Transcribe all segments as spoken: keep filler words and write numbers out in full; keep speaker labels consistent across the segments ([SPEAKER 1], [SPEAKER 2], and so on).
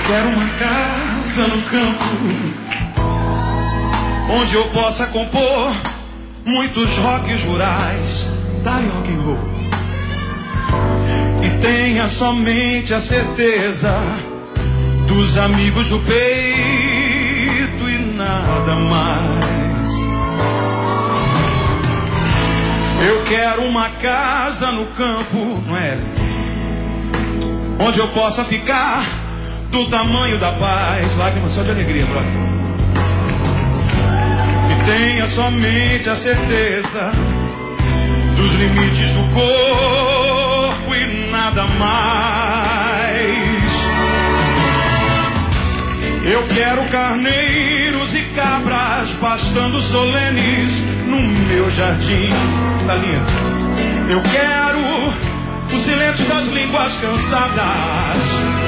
[SPEAKER 1] quero uma casa no campo, onde eu possa compor muitos rocks rurais, dá-lhe rock and roll, e tenha somente a certeza dos amigos do peito e nada mais. Eu quero uma casa no campo, não é? Onde eu possa ficar do tamanho da paz, lágrimas só de alegria, brother. E tenha somente a certeza dos limites do corpo e nada mais. Eu quero carneiros e cabras pastando solenes no meu jardim. Tá lindo. Eu quero o silêncio das línguas cansadas.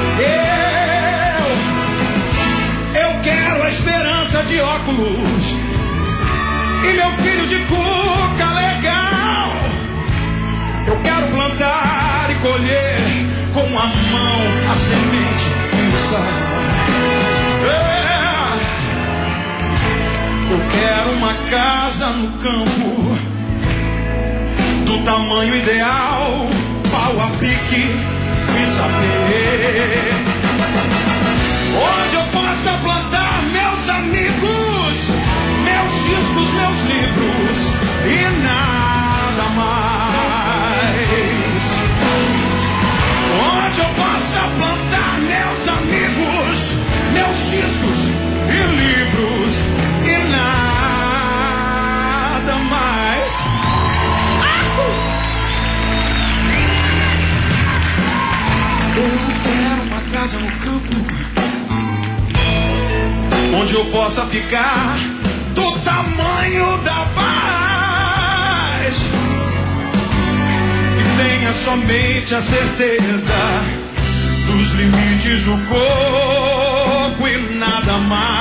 [SPEAKER 1] Eu, eu quero a esperança de óculos e meu filho de cuca legal. Eu quero plantar e colher com a mão a semente e o sal. Eu quero uma casa no campo do tamanho ideal, pau a pique e saber, onde eu possa plantar meus amigos, meus discos, meus livros e nada mais. Onde eu possa plantar meus amigos, meus discos e livros e nada mais. Eu quero uma casa no campo, onde eu possa ficar do tamanho da paz e tenha somente a certeza dos limites do corpo e nada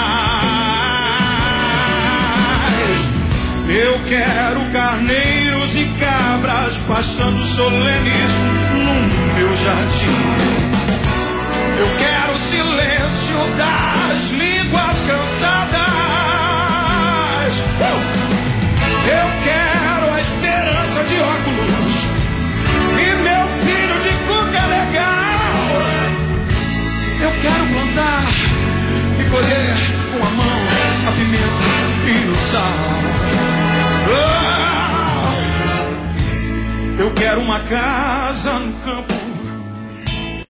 [SPEAKER 1] mais. Eu quero carneiros e cabras pastando solenes no meu jardim. Eu quero o silêncio das línguas cansadas. Uh! Eu quero a esperança de óculos e meu filho de cuca legal. Eu quero plantar e colher com a mão a pimenta e o sal. Oh! Eu quero uma casa no campo,